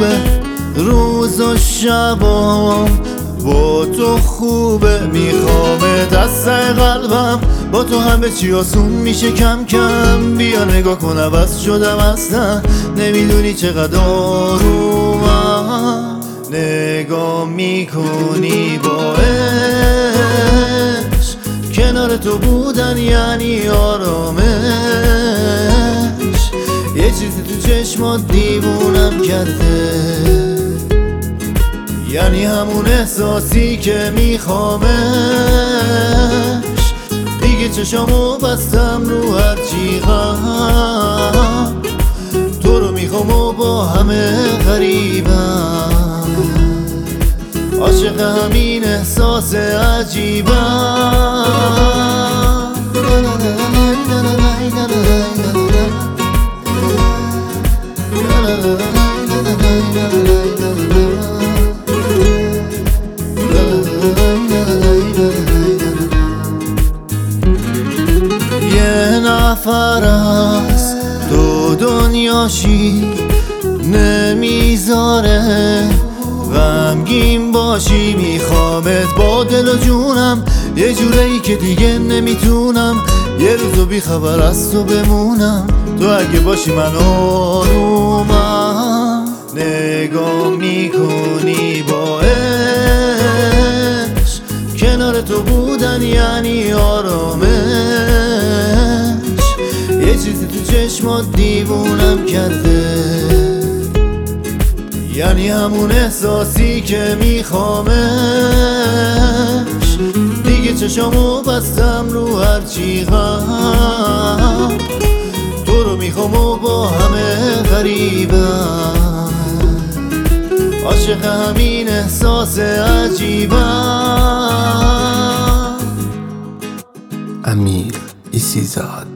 خوبه، روز و شبام با تو خوبه. میخوامت از ته قلبم، با تو همه چی آسون میشه کم کم. بیا نگاه کن عوض شدم اصلا، نمیدونی چقدر آرومم. نگاه میکنی با عشق، کنار تو بودن یعنی آرامش. یه چیزی تو چشمات دیوونم کرده، یعنی همون احساسی که میخوامش. دیگه چشامو بستم رو هرچی غم، تو رو میخوام و با همه غریبم. عاشق همین احساس عجیبم. یه نفر از تو دنیاشی نمیذاره غمگین باشی. میخوامت با دل و جونم، یه جورایی که دیگه نمیتونم یه روزو بی خبر از تو بمونم. تو اگه باشی من آرومم. نگاه میکنی با عشق، کنار تو بودن یعنی آرامش. یه چیزی تو چشمات دیوونم کرده، یعنی همون احساسی که میخوامش. دیگه چشامو بستم رو هرچی غم، تو رو میخوام و با همه غریبم. عاشق همین احساس عجیبم. امیر ایسیزاد.